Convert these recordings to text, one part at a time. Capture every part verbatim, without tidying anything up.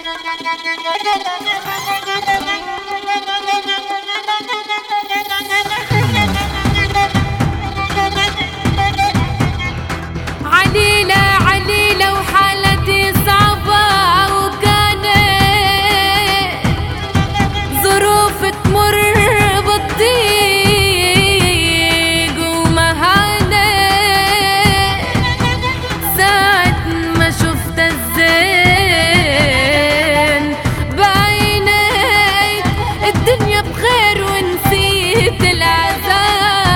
عليلة عليلة وحالتي صعبة، وكانت ظروف تمر بالضيق ومهانة، ساعة ما شفت الزين بعيني الدنيا بخير ونسيت العذاب.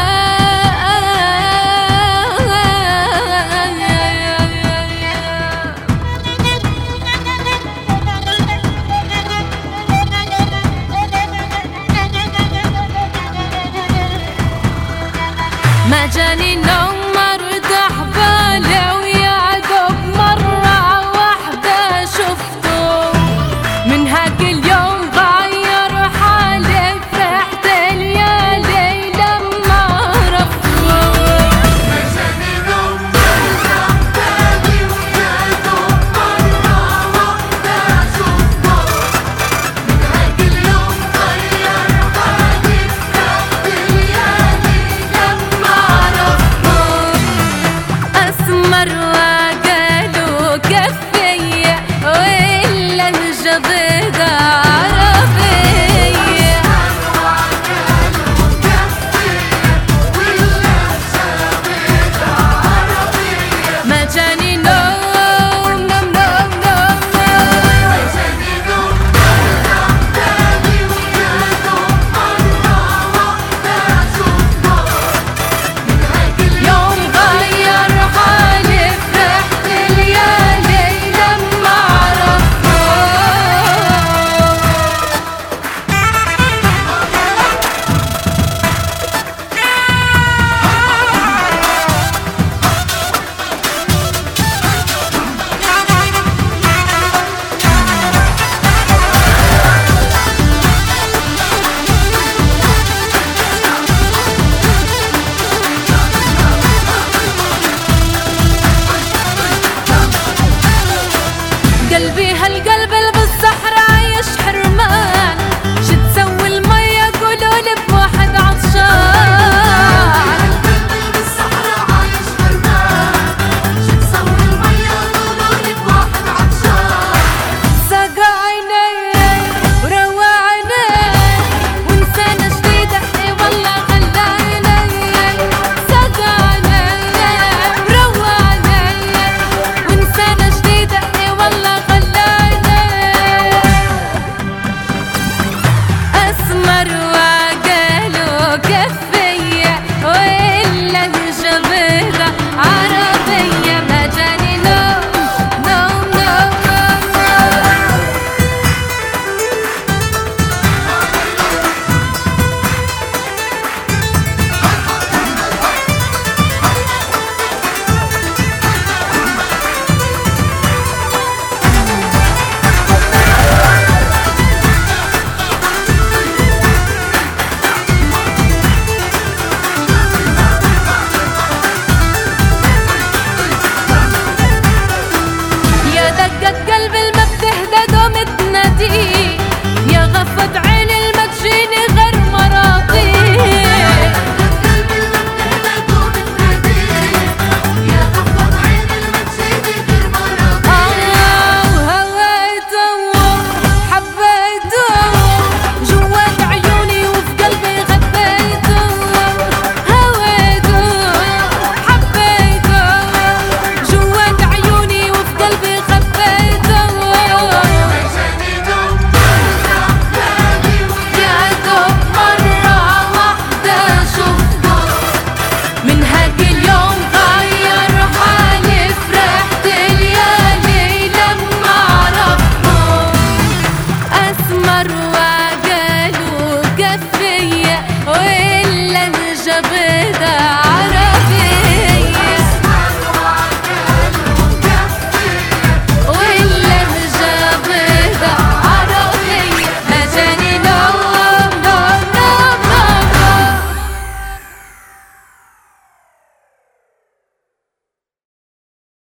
ما جاني نوم مرتاح بالي، ويا دوب مرة واحدة شفته، من هاك اليوم غير حالي، فرحت ليالي لما عرفته. ما جاني نوم مرتاح بالي، ويا دوب مرة واحدة شفته، من هاك اليوم غير حالي، فرحت ليالي أسمر وقالوا كفية، واللهجة بيضة عربية. ما جاني نوم نوم نوم نوم ما جاني نوم مرتاح بالي، ويا دوب مرة واحدة شفته، من هاك اليوم يوم غير حالي، فرحت ليالي لما عرفته. قلبي هالقلب اللي بالصحراء عايش حرمان، شو تسوي المية قولولي بواحد عطشان. بالصحراء عايش حرمان، شو تسوي المية قولولي بواحد عطشان. سقى عيني وروى عيني، وانسانة جديدة اي والله خلاني. سقى عيني وروى عيني، وانسانة جديدة اي والله خلاني. أسمر وقالوا كفية، واللهجة بيضة عربية. ما جاني نوم نوم نوم نوم. يا دقة قلب الما بتهدى دوم تنادي، يا غفت